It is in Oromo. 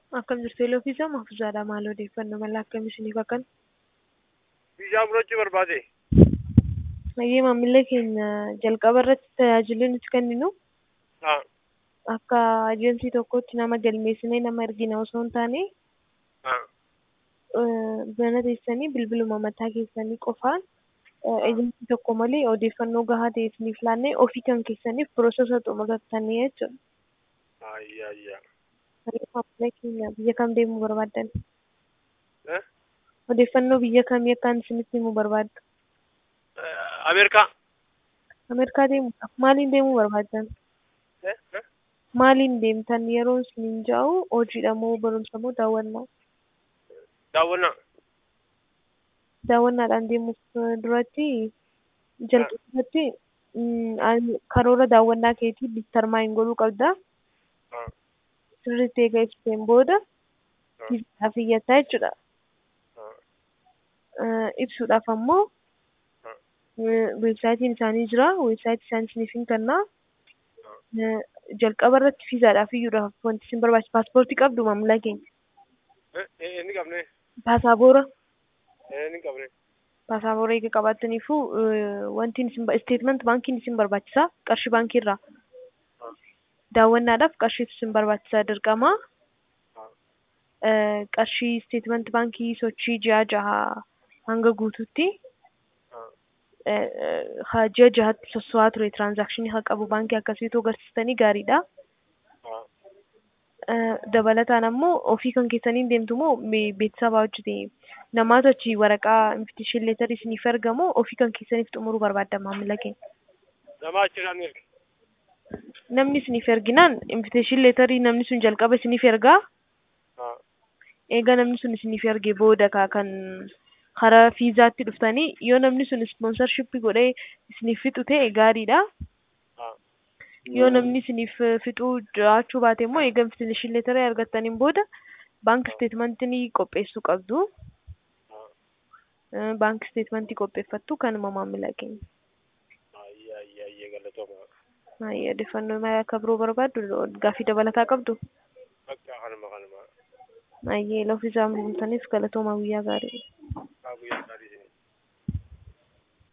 Akkam jirtu Eloo fi Isaa Mahfuuzaadha. Maal odeeffannoo mala akkamii isiniif akkan? Biyyaa bulachuu barbaade. Mayyee maamila keenya jalqaba irratti tajaajila nuti kenninu Haa. akka ajensii tokkotti nama galmeessinee nama ergina osoo hin taane Haa. bana teessanii bilbiluma mataa keessanii qofaan ajensii tokko malee odeeffannoo gahaa ta'e isiniif laannee ofii kan keessaniif piroosesa xumurattanii jechuudha. Ayyaa. Maamila keenya biyya kam deemuu barbaaddan? Eh? Odeeffannoo biyya kamii akkaan isinitti himuu barbaaddu? Ameerikaa. Ameerikaa deemuudhaaf maaliin deemuu barbaaddan? Maaliin deemtan yeroo isiniin ja'u hojiidha moo barumsa moo daawwannaa? Daawwannaa. Daawwannaadhaan deemuuf duratti jalqabatti karoora daawwannaa keetii determine godhuu qabda. Haa. Sirriitti eega ibsiteen booda viizaadhaaf iyyatta jechuudha. Haa. Ibsuudhaaf ammoo weebsaayitiin isaanii jira. Weebsaayitii isaanii isiniif hin kennaa. Jalqaba irratti viizaadhaaf iyyuudhaaf wanti isin barbaachisu paaspoortii qabdu maamila keenya. Inni qabne. Paasaabora. Inni qabne. Paasaabora eega qabaattaniifuu wanti isin isteetment baankiin isin barbaachisa qarshii baankii irraa. Daawwannaadhaaf qarshiitu isin barbaachisaa dirqama. Qarshii isteetment baankii sochii ji'a jaha hanga guutuutti ji'a jahatti sossoo'aa ture tiraansaakshinii haa qabu baankii akkasiitu agarsiistanii gaariidha. Dabalataan ammoo ofii kan keessaniin deemtu moo beeksisabaa hojjete namaatu achi waraqaa invitation leetar isiniif ergamoo ofii kan keessaniif xumuruu barbaadda maamila keenya. Nama achirraan erge. Namni isiniif erginaan invitation leetarii namni sun jalqaba isiniif ergaa. Haa. Egaa namni sun isiniif erge booda kan karaa viizaatti dhuftanii yoo namni sun ispoonsarshippii godhee isiniif fixu ta'e gaariidha. Haa. Yoo namni isiniif fixuu jiraachuu baate immoo eega invitation leetarii argattaniin booda baank isteetmentii qopheessuu qabdu. Baank isteetmentii qopheeffattu kanuma maamila keenya. Ayyaa galatooma. Odeeffannoo akka biroo barbaaddu gaaffii dabalataa qabdu. Bakka kanuma. Loof isaa mul'ataniif galatooma guyyaa gaarii. Guyyaa gaarii.